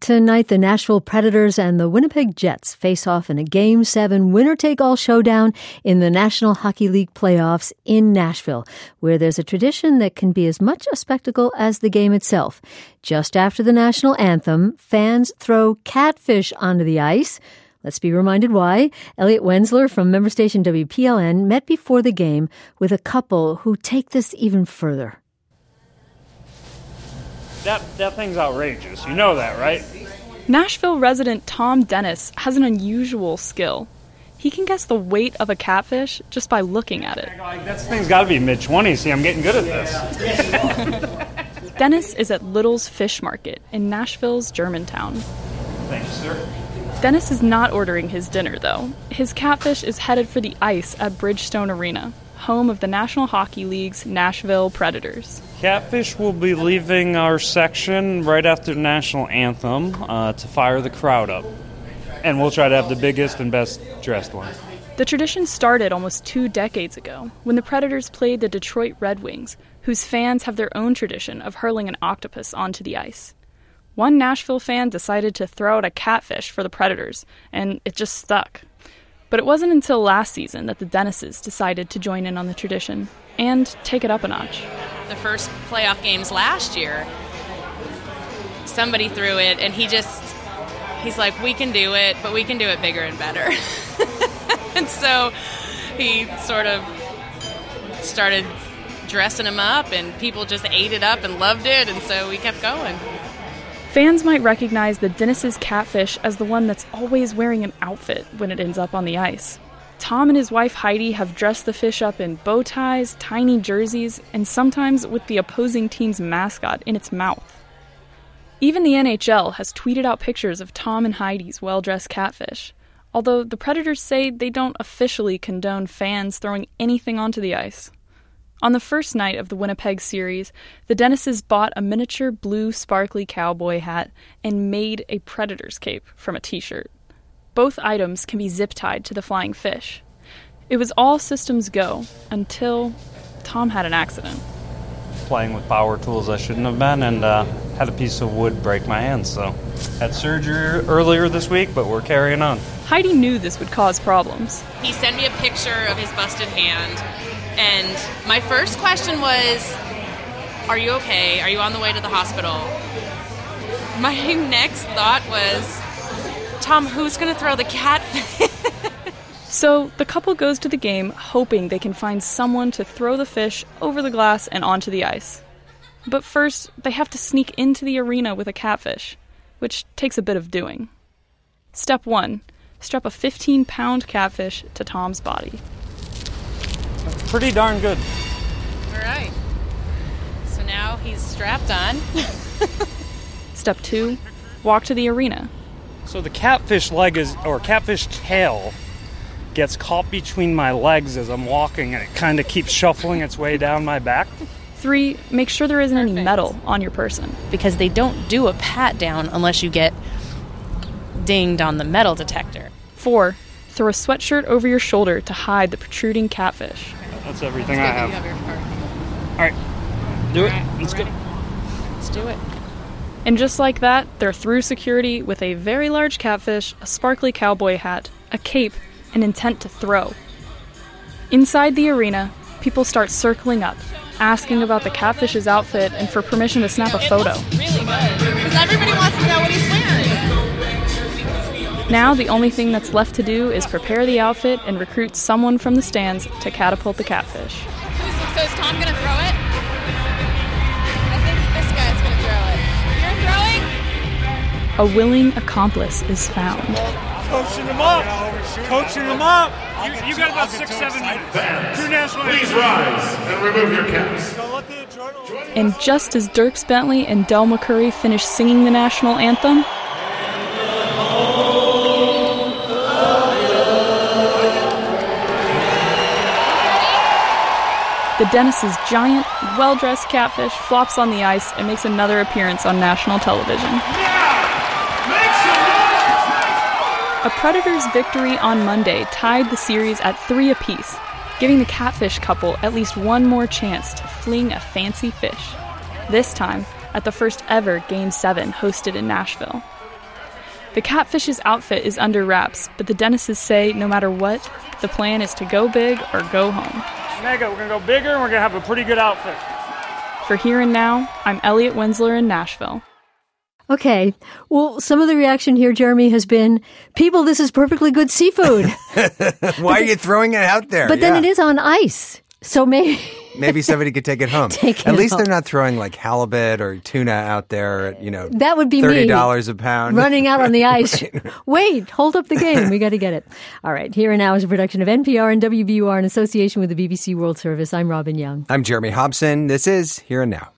Tonight, the Nashville Predators and the Winnipeg Jets face off in a Game 7 winner-take-all showdown in the National Hockey League playoffs in Nashville, where there's a tradition that can be as much a spectacle as the game itself. Just after the national anthem, fans throw catfish onto the ice. Let's be reminded why. Elliot Wenzler from member station WPLN met before the game with a couple who take this even further. That thing's outrageous. You know that, right? Nashville resident Tom Dennis has an unusual skill. He can guess the weight of a catfish just by looking at it. That thing's got to be mid-20s. See, I'm getting good at this. Dennis is at Little's Fish Market in Nashville's Germantown. Thank you, sir. Dennis is not ordering his dinner, though. His catfish is headed for the ice at Bridgestone Arena, home of the National Hockey League's Nashville Predators. Catfish will be leaving our section right after the national anthem to fire the crowd up. And we'll try to have the biggest and best dressed one. The tradition started almost 2 decades ago when the Predators played the Detroit Red Wings, whose fans have their own tradition of hurling an octopus onto the ice. One Nashville fan decided to throw out a catfish for the Predators, and it just stuck. But it wasn't until last season that the Dennises decided to join in on the tradition and take it up a notch. The first playoff games last year, somebody threw it, and he's like, we can do it, but we can do it bigger and better. And so he sort of started dressing them up, and people just ate it up and loved it, and so we kept going. Fans might recognize the Dennis' catfish as the one that's always wearing an outfit when it ends up on the ice. Tom and his wife Heidi have dressed the fish up in bow ties, tiny jerseys, and sometimes with the opposing team's mascot in its mouth. Even the NHL has tweeted out pictures of Tom and Heidi's well-dressed catfish, although the Predators say they don't officially condone fans throwing anything onto the ice. On the first night of the Winnipeg series, the Dennises bought a miniature blue sparkly cowboy hat and made a Predators cape from a t-shirt. Both items can be zip-tied to the flying fish. It was all systems go until Tom had an accident. Playing with power tools I shouldn't have been, and had a piece of wood break my hand, so had surgery earlier this week, but we're carrying on. Heidi knew this would cause problems. He sent me a picture of his busted hand, and my first question was, are you okay? Are you on the way to the hospital? My next thought was, Tom, who's going to throw the catfish? So the couple goes to the game hoping they can find someone to throw the fish over the glass and onto the ice. But first, they have to sneak into the arena with a catfish, which takes a bit of doing. Step 1. Strap a 15-pound catfish to Tom's body. That's pretty darn good. All right. So now he's strapped on. Step 2. Walk to the arena. So the catfish catfish tail gets caught between my legs as I'm walking, and it kind of keeps shuffling its way down my back. 3. Make sure there isn't any metal on your person. Because they don't do a pat down unless you get dinged on the metal detector. 4. Throw a sweatshirt over your shoulder to hide the protruding catfish. That's everything I have. All right, do it. Let's go. Let's do it. And just like that, they're through security with a very large catfish, a sparkly cowboy hat, a cape, and intent to throw. Inside the arena, people start circling up, asking about the catfish's outfit and for permission to snap a photo. Really good. Because everybody wants to know what he's wearing. Now the only thing that's left to do is prepare the outfit and recruit someone from the stands to catapult the catfish. So is Tom going to throw it? I think this guy's going to throw it. You're throwing? A willing accomplice is found. Coaching him up. Coaching him up. You got about 6-7 minutes. Two national. Please rise and remove your caps. And just as Dierks Bentley and Del McCurry finish singing the national anthem, the Dennis' giant, well-dressed catfish flops on the ice and makes another appearance on national television. A Predators victory on Monday tied the series at 3 apiece, giving the catfish couple at least one more chance to fling a fancy fish. This time, at the first ever Game 7 hosted in Nashville. The Catfish's outfit is under wraps, but the Dennises say no matter what, the plan is to go big or go home. Mega, we're going to go bigger and we're going to have a pretty good outfit. For Here and Now, I'm Elliot Winsler in Nashville. Okay. Well, some of the reaction here, Jeremy, has been, people, this is perfectly good seafood. Why are you throwing it out there? But then it is on ice. So maybe somebody could take it home. At least they're not throwing like halibut or tuna out there at, that would be $30 a pound. Running out on the ice. Wait, hold up the game. We got to get it. All right. Here and Now is a production of NPR and WBUR in association with the BBC World Service. I'm Robin Young. I'm Jeremy Hobson. This is Here and Now.